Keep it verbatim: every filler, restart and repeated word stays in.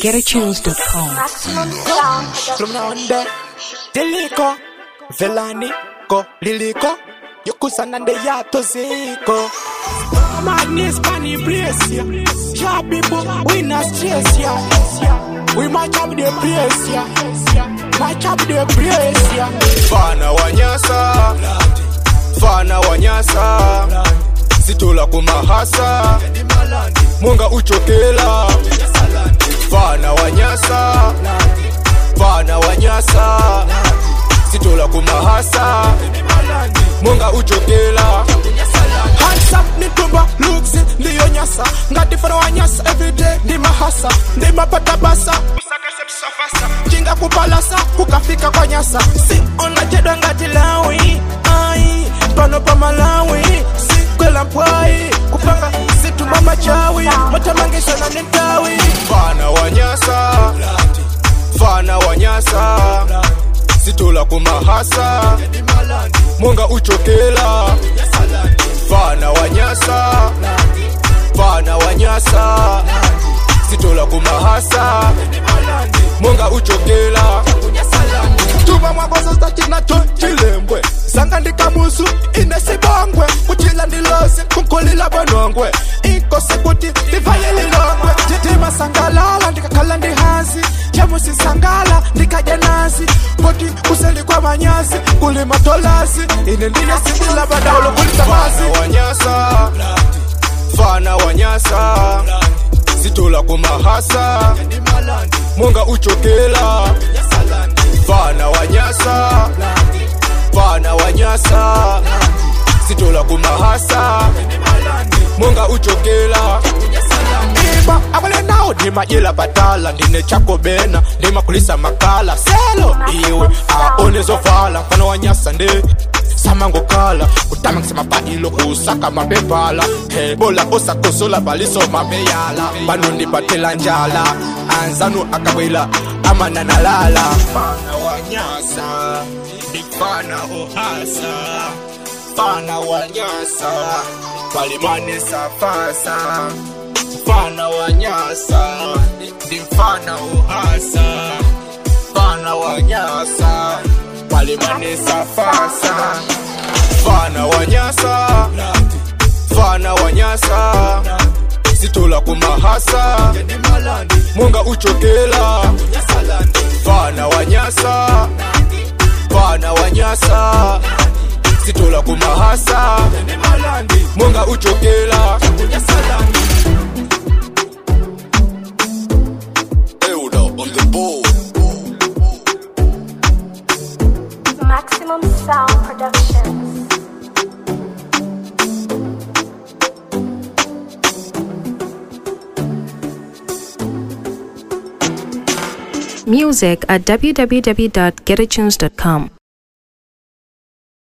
get a tunes dot com. From now and then, Deliko, Velanico, Liliko, Yokusanande Yato Ziko. Madness, Pani Brace, ya. Yeah, people, we not stress, ya. We might have the brace, ya. Might have the brace, ya. Fana wanyasa, Fana wanyasa, Situla kumahasa, Munga uchokela. Fana wanyasa, Fana wanyasa, Situla kumahasa, Munga uchokela. Hands up, nitumba, looks it, ndiyo nyasa. Ngati fana wanyasa, everyday, ndi mahasa. Ndi mapata basa, usaka setu safasa. Jinga kupalasa, kukafika kwa nyasa. Si ona jedwa ngati lawi, ai, pano pa Malawi. Si kwela mpwai, kupanga, si tumama chawi. Matamangisha na nitawi. Fana wanyasa, Fana wanyasa, Situla kumahasa, Munga uchokela. Fana wanyasa, Fana wanyasa, Situla kumahasa, Munga uchokela. Tuma mwagoza stachina chilembwe. Sanga ndikamusu inesibongwe. Kuchila ndilose kunkolila bonongwe. Inko sekuti divaye lilongwe. Jitima sangalala ndikakala ndihazi. Jamusi sangala ndikajenazi. Koti kuseli kwa manyasi kulima tolasi. Ine ndiye sindila badaulo kulita mazi. Fana wanyasa, Fana wanyasa, Situla kumahasa, Munga uchokela. Fana wanyasa, Fana wanyasa, Situla kumahasa, Munga uchokela. Iba, abale nao dima ila batala. Ndine chako bena, dima kulisa makala. Selo, iwe, aone zofala. Fana wanyasa nde samango kala, utama kisema pa ilo kusaka mabepala. Hey, bola osa kosola baliso mabeyala. Banu ni batela njala, anzanu akawela, amana nalala. Fana wanyasa, di fana ohasa. Fana wanyasa, palimane safasa. Fana wanyasa, di fana ohasa. Fana wanyasa, palimane safasa. Fana wanyasa, Fana wanyasa, Situla kumahasa, Munga uchokela. Fana wanyasa, Fana wanyasa, Situla kumahasa, Munga uchokela. Euda on the board. Maximum Sound Productions. Music at w w w dot get a tunes dot com.